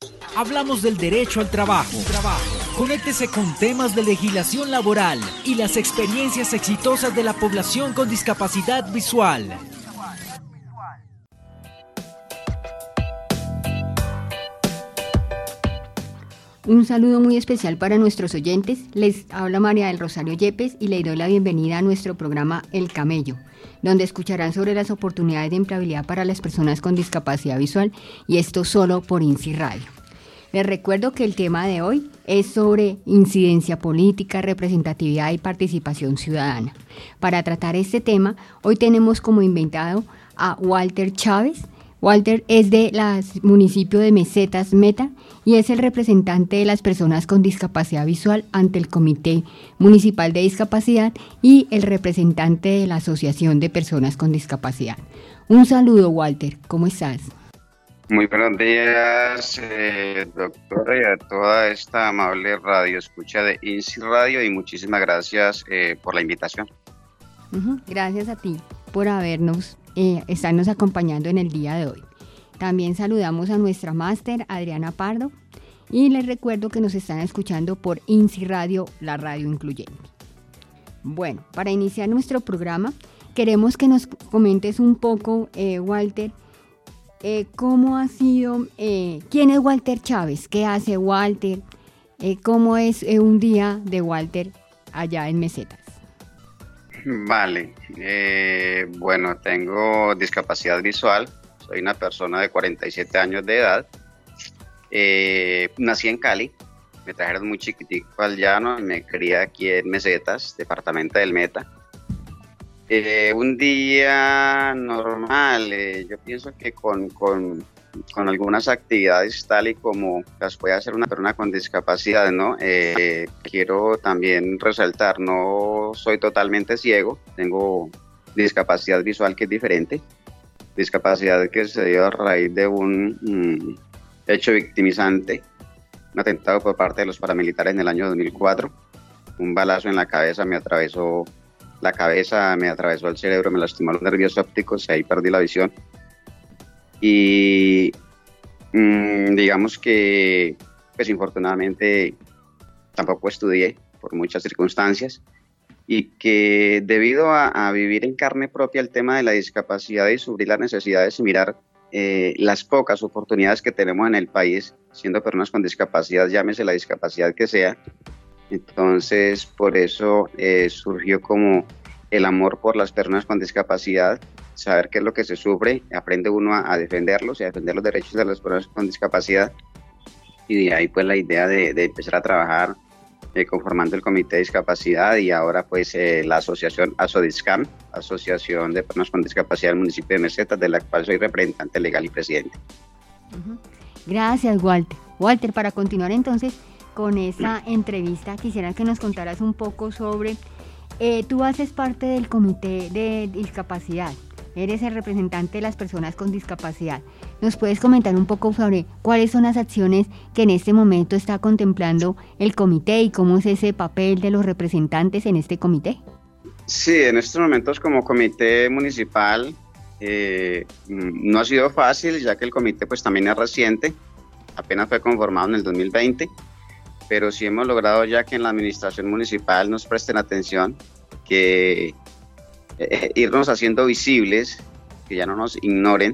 Hablamos del derecho al trabajo. Conéctese con temas de legislación laboral y las experiencias exitosas de la población con discapacidad visual. Un saludo muy especial para nuestros oyentes. Les habla María del Rosario Yepes y les doy la bienvenida a nuestro programa El Camello, donde escucharán sobre las oportunidades de empleabilidad para las personas con discapacidad visual, y esto solo por INSI Radio. Les recuerdo que el tema de hoy es sobre incidencia política, representatividad y participación ciudadana. Para tratar este tema, hoy tenemos como invitado a Walter Chávez. Walter es del municipio de Mesetas, Meta, y es el representante de las personas con discapacidad visual ante el Comité Municipal de Discapacidad y el representante de la Asociación de Personas con Discapacidad. Un saludo, Walter, ¿cómo estás? Muy buenos días, doctora, y a toda esta amable radio escucha de INSI Radio, y muchísimas gracias por la invitación. Gracias a ti por estarnos acompañando en el día de hoy. También saludamos a nuestra máster Adriana Pardo y les recuerdo que nos están escuchando por INSI Radio, la radio incluyente. Bueno, para iniciar nuestro programa queremos que nos comentes un poco, Walter, cómo ha sido, quién es Walter Chávez, qué hace Walter, cómo es un día de Walter allá en Mesetas. Vale, bueno, tengo discapacidad visual, soy una persona de 47 años de edad, nací en Cali, me trajeron muy chiquitico al llano y me crié aquí en Mesetas, departamento del Meta. Un día normal, yo pienso que con algunas actividades tal y como las puede hacer una persona con discapacidad, ¿no? Quiero también resaltar, no soy totalmente ciego, tengo discapacidad visual que es diferente, discapacidad que se dio a raíz de un hecho victimizante, un atentado por parte de los paramilitares en el año 2004, un balazo en la cabeza me atravesó la cabeza, me atravesó el cerebro, me lastimó los nervios ópticos y ahí perdí la visión. Y digamos que pues infortunadamente tampoco estudié por muchas circunstancias, y que debido a vivir en carne propia el tema de la discapacidad y sufrir las necesidades y mirar las pocas oportunidades que tenemos en el país siendo personas con discapacidad, llámese la discapacidad que sea, entonces por eso surgió como el amor por las personas con discapacidad, saber qué es lo que se sufre, aprende uno a defenderlos y a defender los derechos de las personas con discapacidad, y de ahí pues la idea de empezar a trabajar conformando el comité de discapacidad, y ahora pues la asociación ASODISCAM, Asociación de Personas con Discapacidad del municipio de Mesetas, de la cual soy representante legal y presidente. Gracias, Walter. Walter, para continuar entonces con esta entrevista, quisiera que nos contaras un poco sobre, tú haces parte del comité de discapacidad, eres el representante de las personas con discapacidad. ¿Nos puedes comentar un poco sobre cuáles son las acciones que en este momento está contemplando el comité y cómo es ese papel de los representantes en este comité? Sí, en estos momentos como comité municipal no ha sido fácil, ya que el comité pues también es reciente, apenas fue conformado en el 2020, pero sí hemos logrado ya que en la administración municipal nos presten atención, que irnos haciendo visibles, que ya no nos ignoren,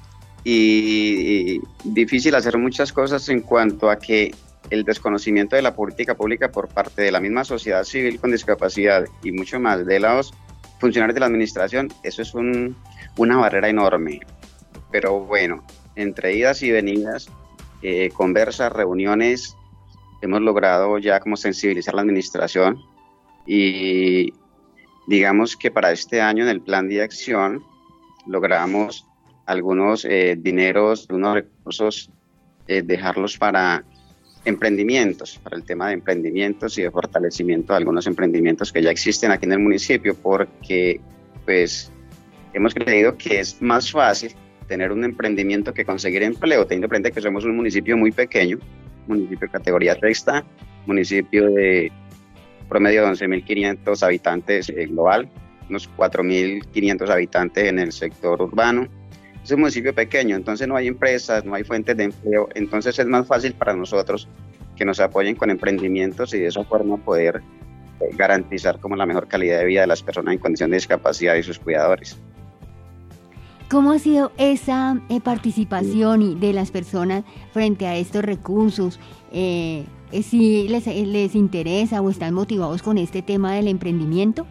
y difícil hacer muchas cosas en cuanto a que el desconocimiento de la política pública por parte de la misma sociedad civil con discapacidad y mucho más de los funcionarios de la administración, eso es una barrera enorme. Pero bueno, entre idas y venidas, conversas, reuniones, hemos logrado ya como sensibilizar a la administración, y digamos que para este año en el plan de acción logramos algunos dineros, algunos recursos, dejarlos para emprendimientos, para el tema de emprendimientos y de fortalecimiento de algunos emprendimientos que ya existen aquí en el municipio, porque pues hemos creído que es más fácil tener un emprendimiento que conseguir empleo, teniendo en cuenta que somos un municipio muy pequeño, municipio de categoría sexta, municipio de promedio de 11.500 habitantes global, unos 4.500 habitantes en el sector urbano, es un municipio pequeño, entonces no hay empresas, no hay fuentes de empleo, entonces es más fácil para nosotros que nos apoyen con emprendimientos y de esa forma poder garantizar como la mejor calidad de vida de las personas en condición de discapacidad y sus cuidadores. ¿Cómo ha sido esa participación de las personas frente a estos recursos? ¿Si les interesa o están motivados con este tema del emprendimiento?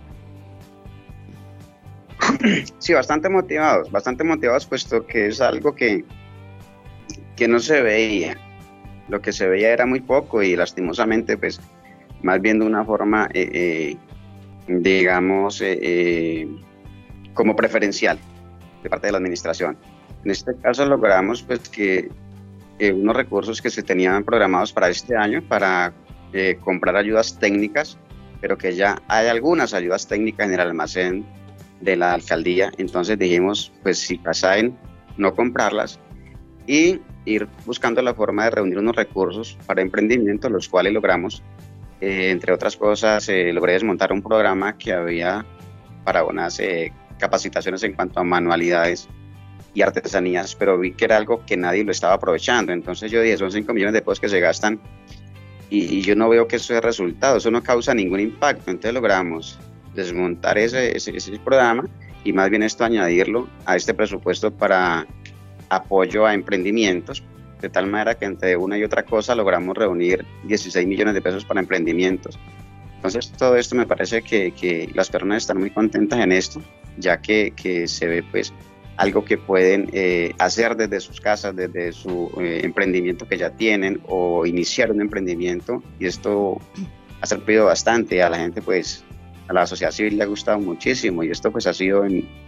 Sí, bastante motivados, puesto que es algo que no se veía. Lo que se veía era muy poco y lastimosamente, pues, más bien de una forma, digamos, como preferencial de parte de la administración. En este caso logramos pues que unos recursos que se tenían programados para este año para comprar ayudas técnicas, pero que ya hay algunas ayudas técnicas en el almacén de la alcaldía, entonces dijimos pues si pasaban no comprarlas y ir buscando la forma de reunir unos recursos para emprendimiento, los cuales logramos, entre otras cosas, logré desmontar un programa que había para unas capacitaciones en cuanto a manualidades y artesanías, pero vi que era algo que nadie lo estaba aprovechando, entonces yo dije, son 5 millones de pesos que se gastan y yo no veo que eso dé resultado, eso no causa ningún impacto, entonces logramos desmontar ese programa y más bien esto añadirlo a este presupuesto para apoyo a emprendimientos, de tal manera que entre una y otra cosa logramos reunir 16 millones de pesos para emprendimientos. Entonces todo esto me parece que las personas están muy contentas en esto, ya que se ve pues algo que pueden hacer desde sus casas, desde su emprendimiento que ya tienen o iniciar un emprendimiento, y esto ha servido bastante a la gente, pues a la sociedad civil le ha gustado muchísimo, y esto pues ha sido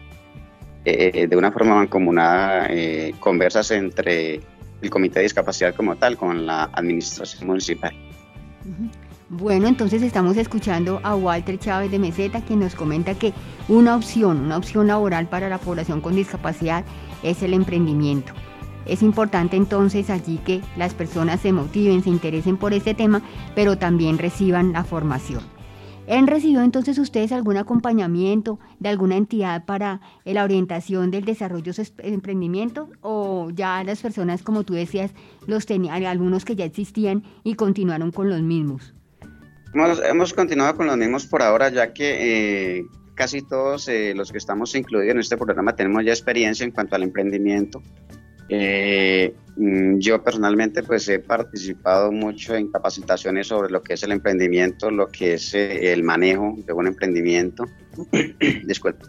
de una forma mancomunada, conversas entre el Comité de Discapacidad como tal con la administración municipal. Bueno, entonces estamos escuchando a Walter Chávez de Meseta, quien nos comenta que una opción laboral para la población con discapacidad es el emprendimiento. Es importante entonces allí que las personas se motiven, se interesen por este tema, pero también reciban la formación. ¿Han recibido entonces ustedes algún acompañamiento de alguna entidad para la orientación del desarrollo de emprendimientos? ¿O ya las personas, como tú decías, los tenían, algunos que ya existían y continuaron con los mismos? Hemos continuado con los mismos por ahora, ya que casi todos los que estamos incluidos en este programa tenemos ya experiencia en cuanto al emprendimiento. Yo personalmente pues he participado mucho en capacitaciones sobre lo que es el emprendimiento, lo que es el manejo de un emprendimiento, disculpe,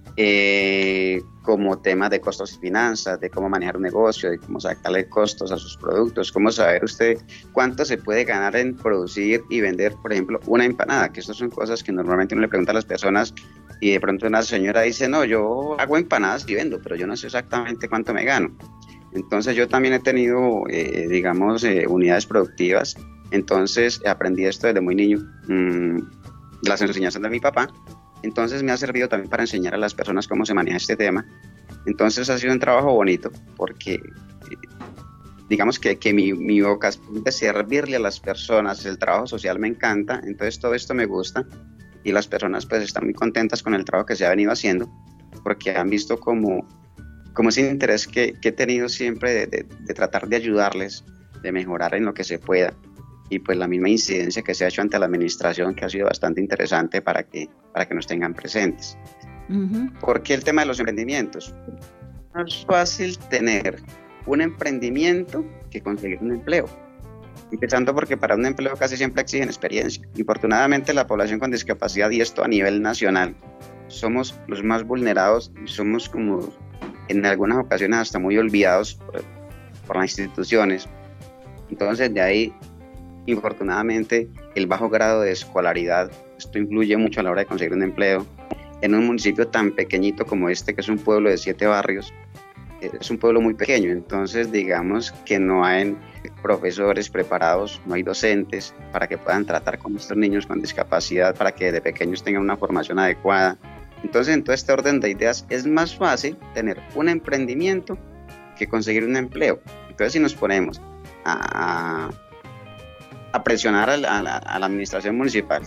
como tema de costos y finanzas, de cómo manejar un negocio, de cómo sacarle costos a sus productos, cómo saber usted cuánto se puede ganar en producir y vender, por ejemplo, una empanada, que estas son cosas que normalmente uno le pregunta a las personas y de pronto una señora dice, no, yo hago empanadas y vendo, pero yo no sé exactamente cuánto me gano. Entonces yo también he tenido, unidades productivas, entonces aprendí esto desde muy niño, las enseñanzas de mi papá, entonces me ha servido también para enseñar a las personas cómo se maneja este tema. Entonces ha sido un trabajo bonito, porque digamos que mi vocación de servirle a las personas, el trabajo social me encanta, entonces todo esto me gusta y las personas pues están muy contentas con el trabajo que se ha venido haciendo, porque han visto como ese interés que he tenido siempre de tratar de ayudarles, de mejorar en lo que se pueda, y pues la misma incidencia que se ha hecho ante la administración, que ha sido bastante interesante para que nos tengan presentes. ¿Por qué el tema de los emprendimientos? No es fácil tener un emprendimiento que conseguir un empleo, empezando porque para un empleo casi siempre exigen experiencia. Infortunadamente la población con discapacidad, y esto a nivel nacional, somos los más vulnerados y somos como en algunas ocasiones hasta muy olvidados por las instituciones. Entonces de ahí, infortunadamente, el bajo grado de escolaridad, esto influye mucho a la hora de conseguir un empleo. En un municipio tan pequeñito como este, que es un pueblo de 7 barrios, es un pueblo muy pequeño, entonces digamos que no hay profesores preparados, no hay docentes para que puedan tratar con estos niños con discapacidad, para que desde pequeños tengan una formación adecuada. Entonces, en todo este orden de ideas, es más fácil tener un emprendimiento que conseguir un empleo. Entonces, si nos ponemos a presionar a la administración municipal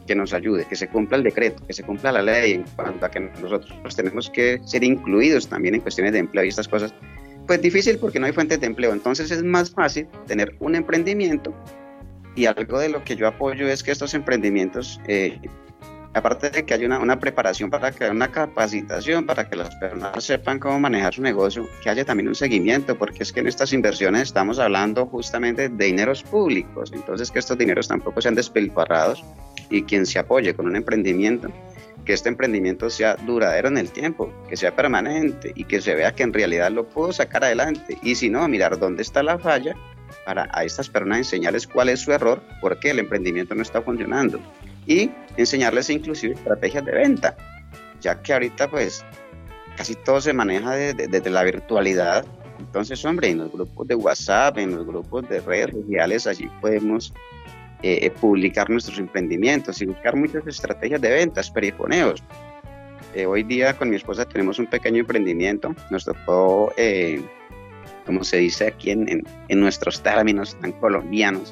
que nos ayude, que se cumpla el decreto, que se cumpla la ley en cuanto a que nosotros tenemos que ser incluidos también en cuestiones de empleo y estas cosas, pues difícil porque no hay fuentes de empleo. Entonces es más fácil tener un emprendimiento, y algo de lo que yo apoyo es que estos emprendimientos, aparte de que haya una preparación para que haya una capacitación, para que las personas sepan cómo manejar su negocio, que haya también un seguimiento, porque es que en estas inversiones estamos hablando justamente de dineros públicos, entonces que estos dineros tampoco sean despilfarrados, y quien se apoye con un emprendimiento, que este emprendimiento sea duradero en el tiempo, que sea permanente y que se vea que en realidad lo puedo sacar adelante, y si no, mirar dónde está la falla para a estas personas enseñarles cuál es su error, por qué el emprendimiento no está funcionando, y enseñarles inclusive estrategias de venta, ya que ahorita pues casi todo se maneja desde la virtualidad. Entonces, hombre, en los grupos de WhatsApp, en los grupos de redes sociales, allí podemos publicar nuestros emprendimientos y buscar muchas estrategias de ventas, perifoneos. Hoy día con mi esposa tenemos un pequeño emprendimiento, nos tocó, como se dice aquí en nuestros términos tan colombianos,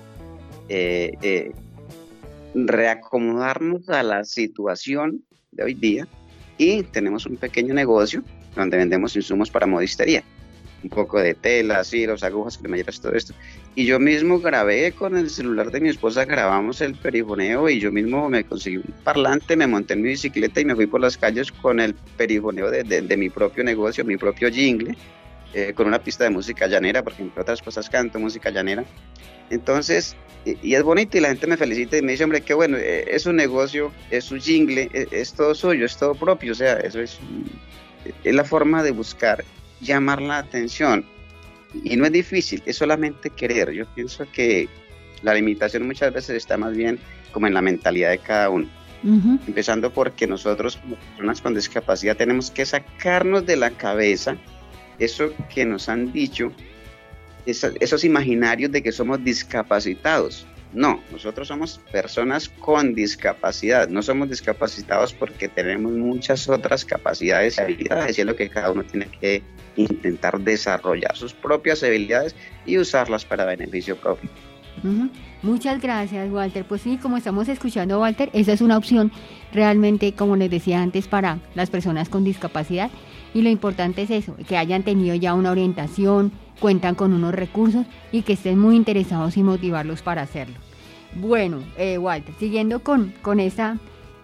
reacomodarnos a la situación de hoy día, y tenemos un pequeño negocio donde vendemos insumos para modistería, un poco de telas, hilos, agujas, cremalleras, todo esto. Y yo mismo grabé con el celular de mi esposa, grabamos el perifoneo, y yo mismo me conseguí un parlante, me monté en mi bicicleta y me fui por las calles con el perifoneo de mi propio negocio, mi propio jingle, con una pista de música llanera, porque entre otras cosas canto música llanera. Entonces, y es bonito, y la gente me felicita y me dice, hombre, qué bueno, es su negocio, es su jingle, es todo suyo, es todo propio. O sea, eso es la forma de buscar llamar la atención, y no es difícil, es solamente querer. Yo pienso que la limitación muchas veces está más bien como en la mentalidad de cada uno, empezando porque nosotros como personas con discapacidad tenemos que sacarnos de la cabeza eso que nos han dicho, esos imaginarios de que somos discapacitados. No, nosotros somos personas con discapacidad, no somos discapacitados porque tenemos muchas otras capacidades y habilidades, y es lo que cada uno tiene que intentar desarrollar sus propias habilidades y usarlas para beneficio propio. Muchas gracias, Walter. Pues sí, como estamos escuchando, Walter, esa es una opción realmente, como les decía antes, para las personas con discapacidad, y lo importante es eso, que hayan tenido ya una orientación, cuentan con unos recursos y que estén muy interesados y motivarlos para hacerlo. Bueno, Walter, siguiendo con esta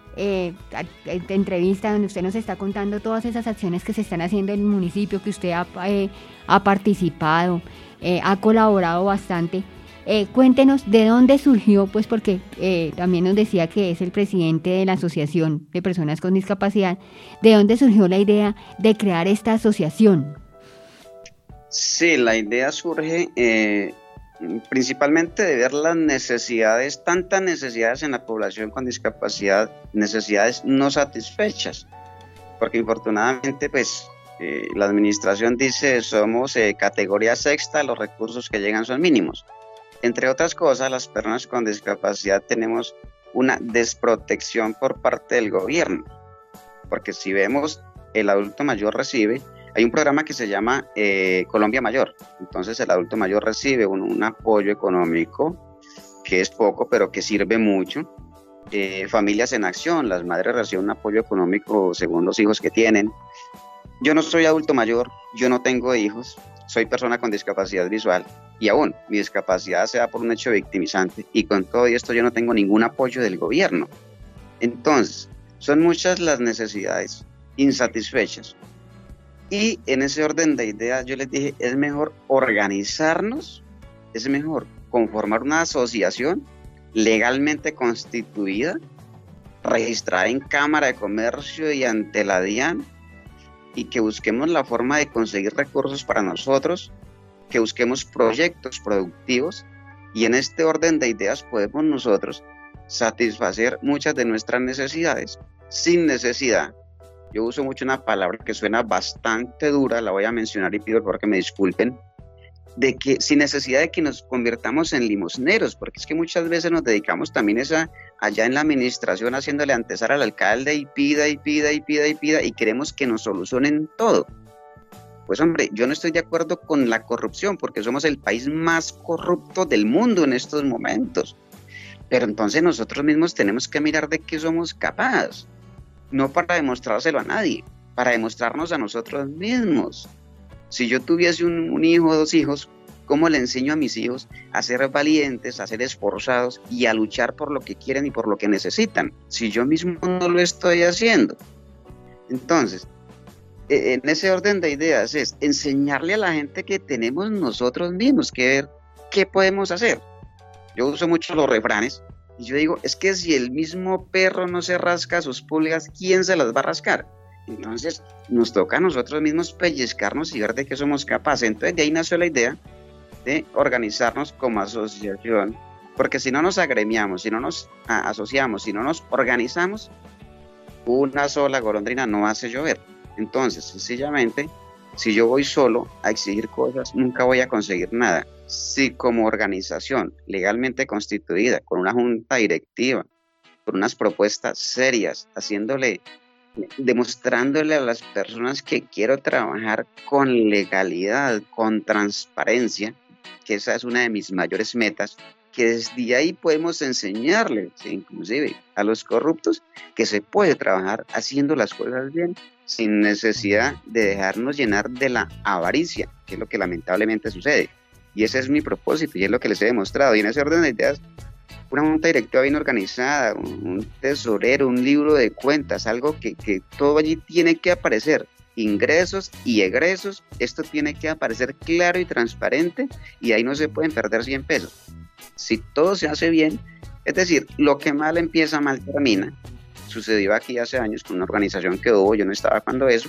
entrevista donde usted nos está contando todas esas acciones que se están haciendo en el municipio, que usted ha participado, ha colaborado bastante. Cuéntenos de dónde surgió, pues porque también nos decía que es el presidente de la Asociación de Personas con Discapacidad, de dónde surgió la idea de crear esta asociación. Sí, la idea surge principalmente de ver las necesidades, tantas necesidades en la población con discapacidad, necesidades no satisfechas, porque infortunadamente pues la administración dice somos categoría sexta, los recursos que llegan son mínimos. Entre otras cosas, las personas con discapacidad tenemos una desprotección por parte del gobierno, porque si vemos, el adulto mayor recibe, hay un programa que se llama Colombia Mayor, entonces el adulto mayor recibe un apoyo económico, que es poco, pero que sirve mucho. Familias en Acción, las madres reciben un apoyo económico según los hijos que tienen. Yo no soy adulto mayor, yo no tengo hijos, soy persona con discapacidad visual, y aún mi discapacidad se da por un hecho victimizante, y con todo esto yo no tengo ningún apoyo del gobierno. Entonces, son muchas las necesidades insatisfechas, y en ese orden de ideas yo les dije, es mejor organizarnos, es mejor conformar una asociación legalmente constituida, registrada en Cámara de Comercio y ante la DIAN, y que busquemos la forma de conseguir recursos para nosotros, que busquemos proyectos productivos, y en este orden de ideas podemos nosotros satisfacer muchas de nuestras necesidades sin necesidad. Yo uso mucho una palabra que suena bastante dura, la voy a mencionar y pido por favor que me disculpen, de que sin necesidad de que nos convirtamos en limosneros, porque es que muchas veces nos dedicamos también allá en la administración haciéndole antesar al alcalde y pida y queremos que nos solucionen todo. Pues hombre, yo no estoy de acuerdo con la corrupción, porque somos el país más corrupto del mundo en estos momentos. Pero entonces nosotros mismos tenemos que mirar de qué somos capaces, no para demostrárselo a nadie, para demostrarnos a nosotros mismos. Si yo tuviese un hijo o 2 hijos, ¿cómo le enseño a mis hijos a ser valientes, a ser esforzados y a luchar por lo que quieren y por lo que necesitan? Si yo mismo no lo estoy haciendo. Entonces, en ese orden de ideas es enseñarle a la gente que tenemos nosotros mismos que ver qué podemos hacer. Yo uso mucho los refranes y yo digo, es que si el mismo perro no se rasca sus pulgas, ¿quién se las va a rascar? Entonces, nos toca a nosotros mismos pellizcarnos y ver de qué somos capaces. Entonces, de ahí nació la idea de organizarnos como asociación, porque si no nos agremiamos, si no nos asociamos, si no nos organizamos, una sola golondrina no hace llover. Entonces, sencillamente, si yo voy solo a exigir cosas, nunca voy a conseguir nada. Si como organización legalmente constituida, con una junta directiva, con unas propuestas serias, demostrándole a las personas que quiero trabajar con legalidad, con transparencia, que esa es una de mis mayores metas, que desde ahí podemos enseñarles, inclusive a los corruptos, que se puede trabajar haciendo las cosas bien, sin necesidad de dejarnos llenar de la avaricia, que es lo que lamentablemente sucede. Y ese es mi propósito y es lo que les he demostrado. Y en ese orden de ideas, una junta directiva bien organizada, un tesorero, un libro de cuentas, algo que todo allí tiene que aparecer, ingresos y egresos, esto tiene que aparecer claro y transparente y ahí no se pueden perder 100 pesos. Si todo se hace bien, es decir, lo que mal empieza, mal termina. Sucedió aquí hace años con una organización que hubo, yo no estaba cuando eso,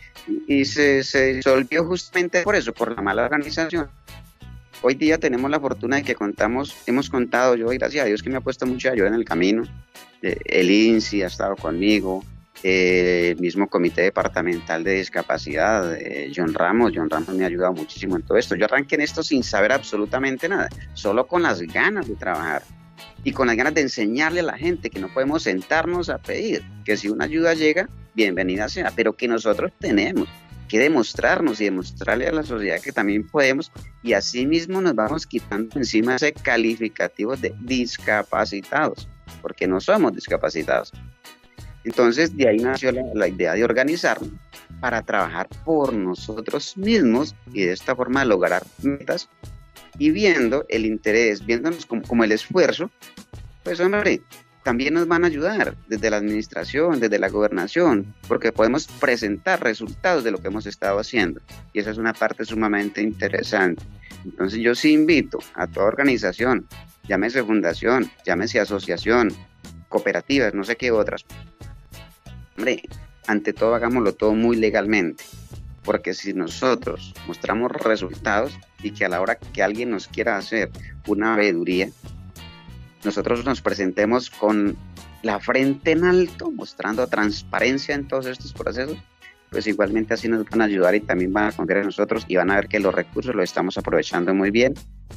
y se disolvió justamente por eso, por la mala organización. Hoy día tenemos la fortuna de que hemos contado, yo gracias a Dios que me ha puesto mucha ayuda en el camino, el INSI ha estado conmigo, el mismo comité departamental de discapacidad, John Ramos me ha ayudado muchísimo en todo esto. Yo arranqué en esto sin saber absolutamente nada, solo con las ganas de trabajar y con las ganas de enseñarle a la gente que no podemos sentarnos a pedir, que si una ayuda llega, bienvenida sea, pero que nosotros tenemos que demostrarnos y demostrarle a la sociedad que también podemos, y así mismo nos vamos quitando encima ese calificativo de discapacitados, porque no somos discapacitados. Entonces de ahí nació la idea de organizarnos para trabajar por nosotros mismos y de esta forma lograr metas, y viendo el interés, viéndonos como el esfuerzo, pues hombre, también nos van a ayudar desde la administración, desde la gobernación, porque podemos presentar resultados de lo que hemos estado haciendo, y esa es una parte sumamente interesante. Entonces yo sí invito a toda organización, llámese fundación, llámese asociación, cooperativas, no sé qué otras, hombre, ante todo hagámoslo todo muy legalmente, porque si nosotros mostramos resultados y que a la hora que alguien nos quiera hacer una veeduría, nosotros nos presentemos con la frente en alto, mostrando transparencia en todos estos procesos, pues igualmente así nos van a ayudar y también van a confiar en nosotros y van a ver que los recursos los estamos aprovechando muy bien,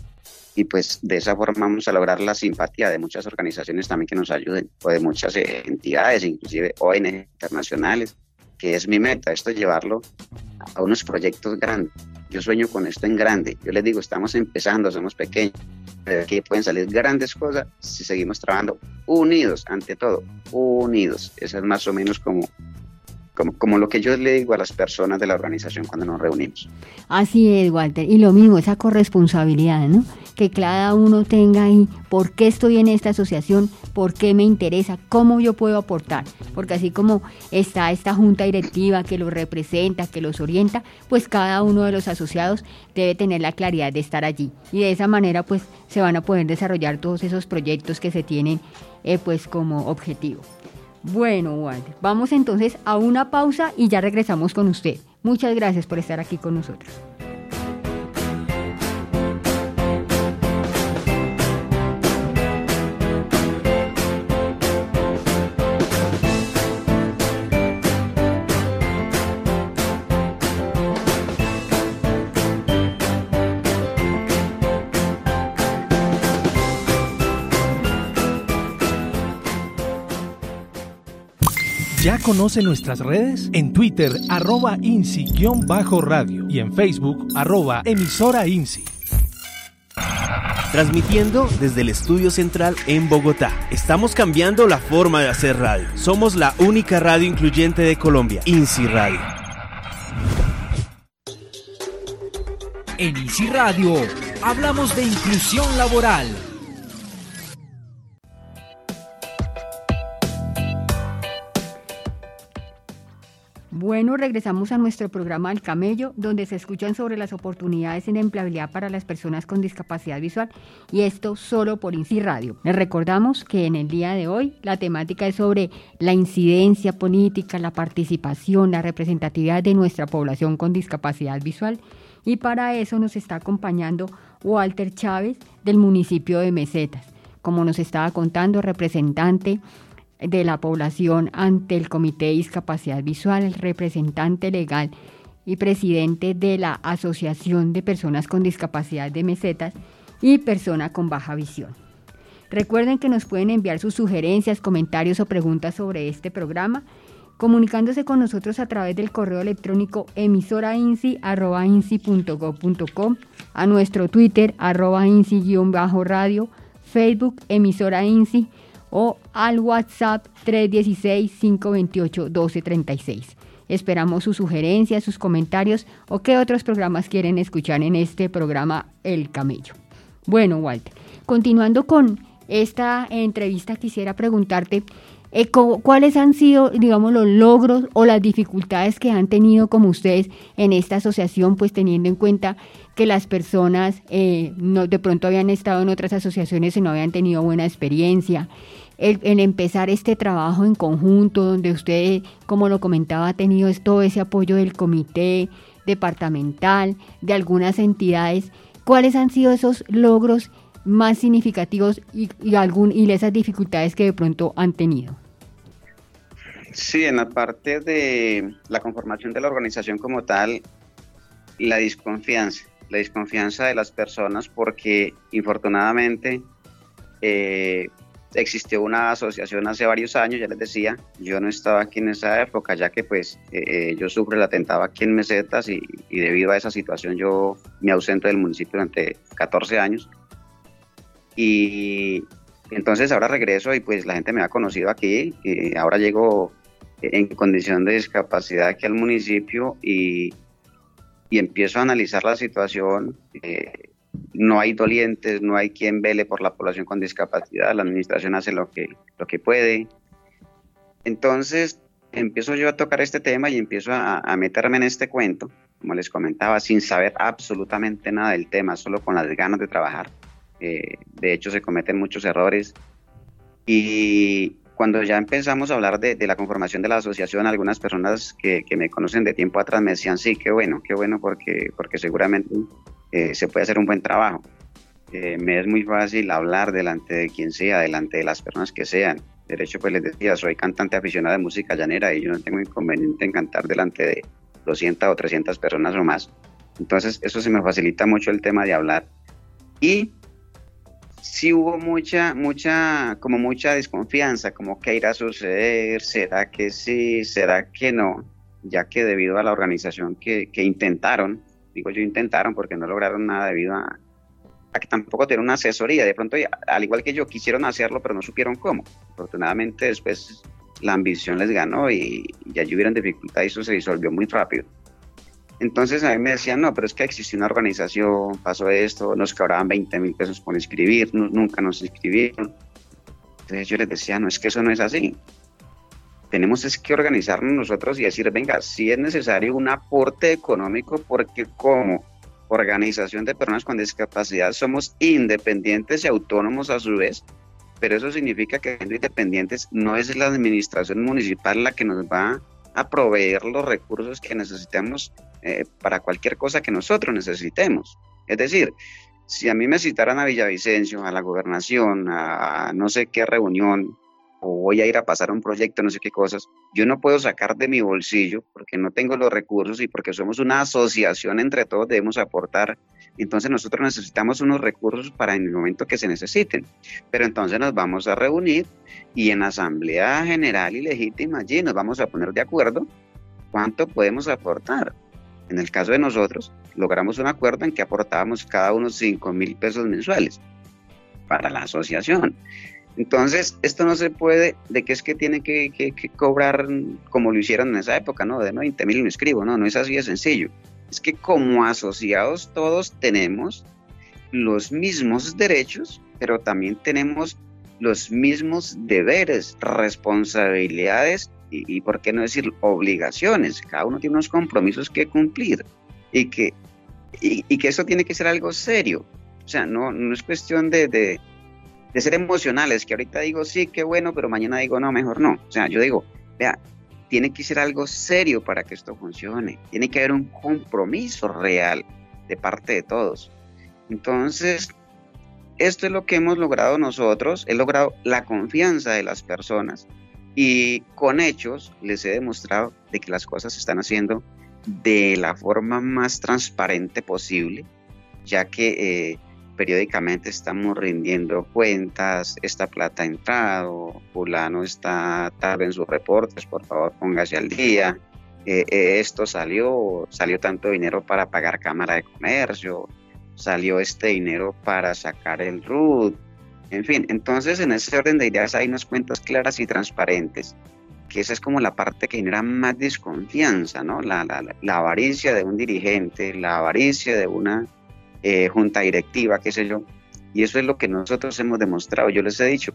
y pues de esa forma vamos a lograr la simpatía de muchas organizaciones también que nos ayuden, o de muchas entidades, inclusive ONG internacionales, que es mi meta, esto es llevarlo a unos proyectos grandes. Yo sueño con esto en grande, yo les digo, estamos empezando, somos pequeños, pero aquí pueden salir grandes cosas si seguimos trabajando unidos, ante todo, unidos. Eso es más o menos como lo que yo le digo a las personas de la organización cuando nos reunimos. Así es, Walter, y lo mismo, esa corresponsabilidad, ¿no? Que cada uno tenga ahí, ¿por qué estoy en esta asociación? ¿Por qué me interesa? ¿Cómo yo puedo aportar? Porque así como está esta junta directiva que los representa, que los orienta, pues cada uno de los asociados debe tener la claridad de estar allí, y de esa manera pues se van a poder desarrollar todos esos proyectos que se tienen pues como objetivo. Bueno, Walter, vamos entonces a una pausa y ya regresamos con usted. Muchas gracias por estar aquí con nosotros. ¿Ya conoce nuestras redes? En Twitter, @INSI_radio y en Facebook, @emisora INSI. transmitiendo desde el estudio central en Bogotá. Estamos cambiando la forma de hacer radio. Somos la única radio incluyente de Colombia, INSI Radio. En INSI Radio hablamos de inclusión laboral. Bueno, regresamos a nuestro programa El Camello, donde se escuchan sobre las oportunidades en empleabilidad para las personas con discapacidad visual, y esto solo por INSI Radio. Les recordamos que en el día de hoy la temática es sobre la incidencia política, la participación, la representatividad de nuestra población con discapacidad visual, y para eso nos está acompañando Walter Chávez del municipio de Mesetas, como nos estaba contando, representante de la población ante el Comité de Discapacidad Visual, el representante legal y presidente de la Asociación de Personas con Discapacidad de Mesetas y persona con baja visión. Recuerden que nos pueden enviar sus sugerencias, comentarios o preguntas sobre este programa, comunicándose con nosotros a través del correo electrónico emisorainsi@insi.gov.co, a nuestro Twitter @insi_radio, Facebook emisora INSI, o al WhatsApp 316-528-1236. Esperamos sus sugerencias, sus comentarios o qué otros programas quieren escuchar en este programa El Camello. Bueno, Walter, continuando con esta entrevista, quisiera preguntarte cuáles han sido, digamos, los logros o las dificultades que han tenido como ustedes en esta asociación, pues teniendo en cuenta que las personas no, de pronto habían estado en otras asociaciones y no habían tenido buena experiencia. El empezar este trabajo en conjunto, donde usted, como lo comentaba, ha tenido todo ese apoyo del comité departamental, de algunas entidades. ¿Cuáles han sido esos logros más significativos y esas dificultades que de pronto han tenido? Sí, en la parte de la conformación de la organización como tal, la desconfianza de las personas, porque infortunadamente existió una asociación hace varios años, ya les decía, yo no estaba aquí en esa época, ya que pues yo sufro el atentado aquí en Mesetas y debido a esa situación yo me ausento del municipio durante 14 años. Y entonces ahora regreso y pues la gente me ha conocido aquí, ahora llego en condición de discapacidad aquí al municipio y empiezo a analizar la situación. No hay dolientes, no hay quien vele por la población con discapacidad, la administración hace lo que puede. Entonces empiezo yo a tocar este tema y empiezo a meterme en este cuento, como les comentaba, sin saber absolutamente nada del tema, solo con las ganas de trabajar. De hecho se cometen muchos errores, y cuando ya empezamos a hablar de la conformación de la asociación, algunas personas que me conocen de tiempo atrás me decían, sí, qué bueno, porque seguramente se puede hacer un buen trabajo. Me es muy fácil hablar delante de quien sea, delante de las personas que sean. De hecho, pues les decía, soy cantante aficionado de música llanera y yo no tengo inconveniente en cantar delante de 200 o 300 personas o más. Entonces, eso se me facilita mucho el tema de hablar. Y sí hubo mucha desconfianza, como qué irá a suceder, será que sí, será que no, ya que debido a la organización que intentaron, digo yo intentaron porque no lograron nada debido a que tampoco tienen una asesoría, de pronto al igual que yo quisieron hacerlo pero no supieron cómo. Afortunadamente después la ambición les ganó y ya hubieron dificultades y eso se disolvió muy rápido. Entonces a mí me decían, no, pero es que existió una organización, pasó esto, nos cobraban 20,000 pesos por inscribir, nunca nos inscribieron. Entonces yo les decía, no, es que eso no es así. Tenemos es que organizarnos nosotros y decir, venga, sí es necesario un aporte económico porque como organización de personas con discapacidad somos independientes y autónomos a su vez, pero eso significa que siendo independientes no es la administración municipal la que nos va a proveer los recursos que necesitamos para cualquier cosa que nosotros necesitemos. Es decir, si a mí me citaran a Villavicencio, a la gobernación, a no sé qué reunión, o voy a ir a pasar un proyecto, no sé qué cosas, yo no puedo sacar de mi bolsillo porque no tengo los recursos y porque somos una asociación, entre todos debemos aportar. Entonces nosotros necesitamos unos recursos para en el momento que se necesiten, pero entonces nos vamos a reunir y en asamblea general y legítima allí nos vamos a poner de acuerdo cuánto podemos aportar. En el caso de nosotros, logramos un acuerdo en que aportábamos cada uno 5,000 pesos mensuales. para la asociación. Entonces, esto no se puede, de que es que tiene que cobrar como lo hicieron en esa época, ¿no? De 20.000 me inscribo, no es así de sencillo. Es que como asociados todos tenemos los mismos derechos, pero también tenemos los mismos deberes, responsabilidades y por qué no decir obligaciones. Cada uno tiene unos compromisos que cumplir y que eso tiene que ser algo serio. O sea, no es cuestión de ser emocionales, que ahorita digo sí, qué bueno, pero mañana digo no, mejor no. O sea, yo digo, vea, tiene que ser algo serio para que esto funcione. Tiene que haber un compromiso real de parte de todos. Entonces, esto es lo que hemos logrado nosotros. He logrado la confianza de las personas y con hechos les he demostrado de que las cosas se están haciendo de la forma más transparente posible, ya que periódicamente estamos rindiendo cuentas, esta plata ha entrado, fulano está tarde en sus reportes, por favor póngase al día, esto salió tanto dinero para pagar Cámara de Comercio, salió este dinero para sacar el RUT, en fin. Entonces en ese orden de ideas hay unas cuentas claras y transparentes, que esa es como la parte que genera más desconfianza, ¿no? La avaricia de un dirigente, la avaricia de una junta directiva, qué sé yo, y eso es lo que nosotros hemos demostrado. Yo les he dicho,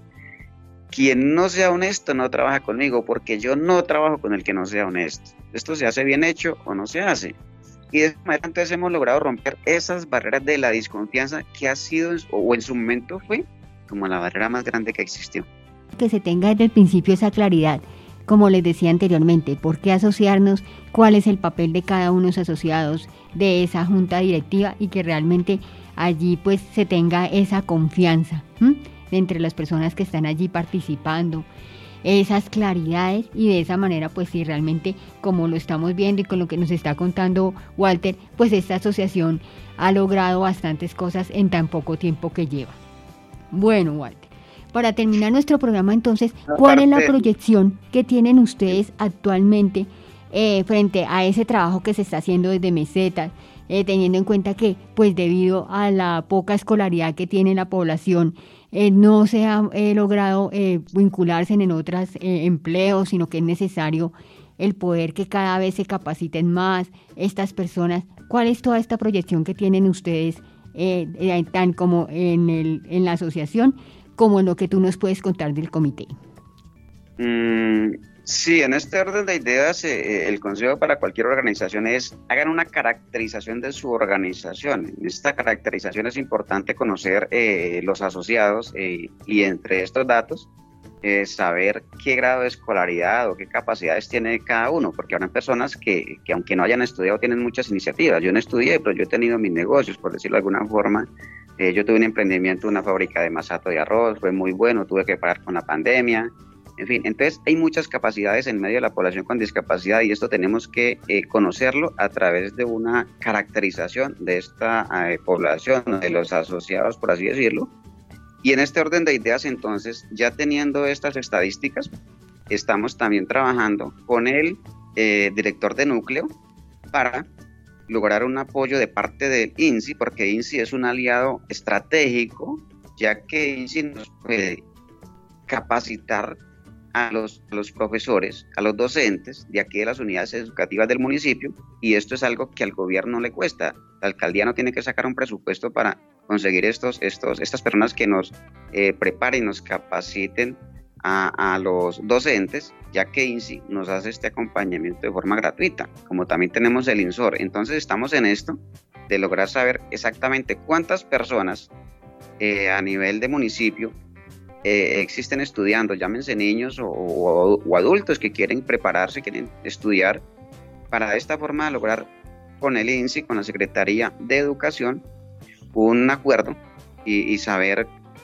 quien no sea honesto no trabaja conmigo, porque yo no trabajo con el que no sea honesto. Esto se hace bien hecho o no se hace, y de esa manera entonces hemos logrado romper esas barreras de la desconfianza que ha sido, o en su momento fue, como la barrera más grande que existió. Que se tenga desde el principio esa claridad, como les decía anteriormente, por qué asociarnos, cuál es el papel de cada uno de los asociados de esa junta directiva y que realmente allí pues se tenga esa confianza entre las personas que están allí participando, esas claridades, y de esa manera pues sí, realmente como lo estamos viendo y con lo que nos está contando Walter, pues esta asociación ha logrado bastantes cosas en tan poco tiempo que lleva. Bueno, Walter, para terminar nuestro programa entonces, ¿cuál es la proyección que tienen ustedes actualmente frente a ese trabajo que se está haciendo desde Mesetas, teniendo en cuenta que pues debido a la poca escolaridad que tiene la población, no se ha logrado vincularse en otros empleos, sino que es necesario el poder que cada vez se capaciten más estas personas? ¿Cuál es toda esta proyección que tienen ustedes, tan como en la asociación, como en lo que tú nos puedes contar del comité? Sí, en este orden de ideas, el consejo para cualquier organización es: hagan una caracterización de su organización. En esta caracterización es importante conocer los asociados y entre estos datos saber qué grado de escolaridad o qué capacidades tiene cada uno, porque habrá personas que aunque no hayan estudiado tienen muchas iniciativas. Yo no estudié, pero yo he tenido mis negocios, por decirlo de alguna forma. Yo tuve un emprendimiento, una fábrica de masato de arroz, fue muy bueno, tuve que parar con la pandemia. En fin, entonces hay muchas capacidades en medio de la población con discapacidad, y esto tenemos que conocerlo a través de una caracterización de esta población, de los asociados, por así decirlo. Y en este orden de ideas, entonces, ya teniendo estas estadísticas, estamos también trabajando con el director de núcleo para lograr un apoyo de parte del INSI, porque INSI es un aliado estratégico, ya que INSI nos puede capacitar a los profesores, a los docentes de aquí de las unidades educativas del municipio, y esto es algo que al gobierno le cuesta. La alcaldía no tiene que sacar un presupuesto para conseguir estas personas que nos preparen y nos capaciten a los docentes, ya que INSI nos hace este acompañamiento de forma gratuita, como también tenemos el INSOR. Entonces estamos en esto de lograr saber exactamente cuántas personas a nivel de municipio existen estudiando, llámense niños o adultos que quieren prepararse, quieren estudiar, para de esta forma lograr con el INSI, con la Secretaría de Educación, un acuerdo y saber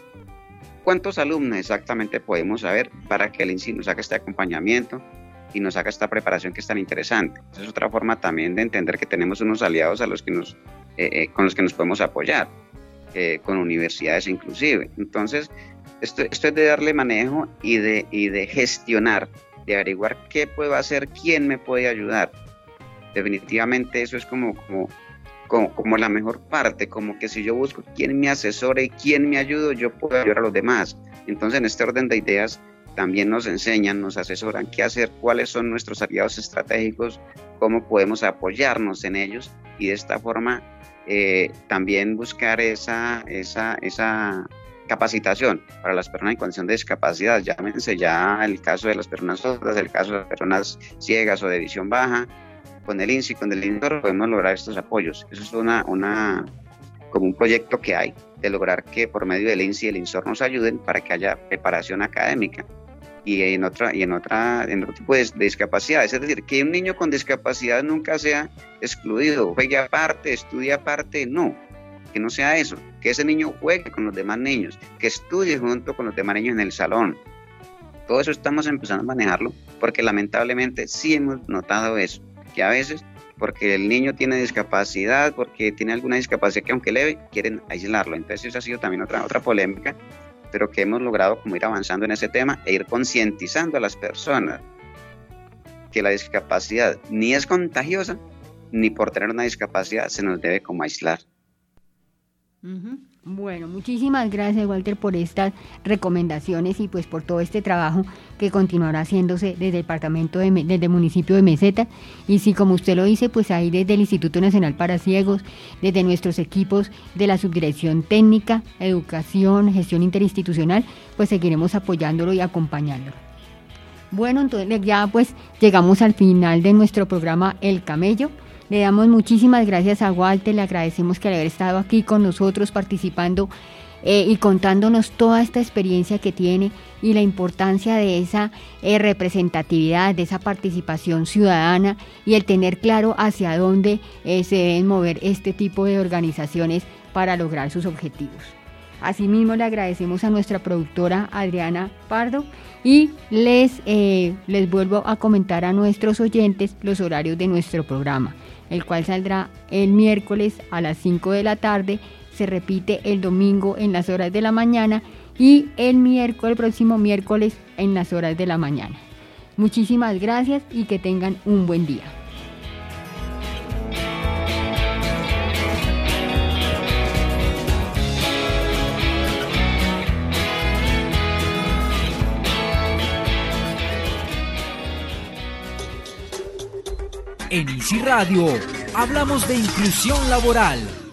cuántos alumnos exactamente podemos saber para que el INSI nos haga este acompañamiento y nos haga esta preparación que es tan interesante. Esa es otra forma también de entender que tenemos unos aliados con los que nos podemos apoyar, con universidades inclusive. Entonces, esto es de darle manejo y de gestionar, de averiguar qué puedo hacer, quién me puede ayudar. Definitivamente eso es como como la mejor parte, como que si yo busco quién me asesore y quién me ayude, yo puedo ayudar a los demás. Entonces, en este orden de ideas, también nos enseñan, nos asesoran qué hacer, cuáles son nuestros aliados estratégicos, cómo podemos apoyarnos en ellos y de esta forma también buscar esa capacitación para las personas en condición de discapacidad. Llámense ya el caso de las personas sordas, el caso de las personas ciegas o de visión baja. Con el INSI, con el INSOR podemos lograr estos apoyos. Eso es como un proyecto que hay de lograr que por medio del INSI y el INSOR nos ayuden para que haya preparación académica y en otro tipo de discapacidades. Es decir, que un niño con discapacidad nunca sea excluido, juegue aparte, estudie aparte, no, que no sea eso, que ese niño juegue con los demás niños, que estudie junto con los demás niños en el salón. Todo eso estamos empezando a manejarlo porque lamentablemente sí hemos notado eso, que a veces porque el niño tiene discapacidad, porque tiene alguna discapacidad que aunque leve, quieren aislarlo. Entonces esa ha sido también otra polémica, pero que hemos logrado como ir avanzando en ese tema e ir concientizando a las personas que la discapacidad ni es contagiosa, ni por tener una discapacidad se nos debe como aislar. Bueno, muchísimas gracias, Walter, por estas recomendaciones y pues por todo este trabajo que continuará haciéndose desde desde el municipio de Meseta. Y sí, como usted lo dice, pues ahí desde el Instituto Nacional para Ciegos, desde nuestros equipos de la Subdirección Técnica, Educación, Gestión Interinstitucional, pues seguiremos apoyándolo y acompañándolo. Bueno, entonces ya pues llegamos al final de nuestro programa El Camello. Le damos muchísimas gracias a Walter, le agradecemos que haber estado aquí con nosotros participando y contándonos toda esta experiencia que tiene y la importancia de esa representatividad, de esa participación ciudadana y el tener claro hacia dónde se deben mover este tipo de organizaciones para lograr sus objetivos. Asimismo, le agradecemos a nuestra productora Adriana Pardo y les vuelvo a comentar a nuestros oyentes los horarios de nuestro programa, el cual saldrá el miércoles a las 5 de la tarde, se repite el domingo en las horas de la mañana y el próximo miércoles en las horas de la mañana. Muchísimas gracias y que tengan un buen día. En ICI Radio hablamos de inclusión laboral.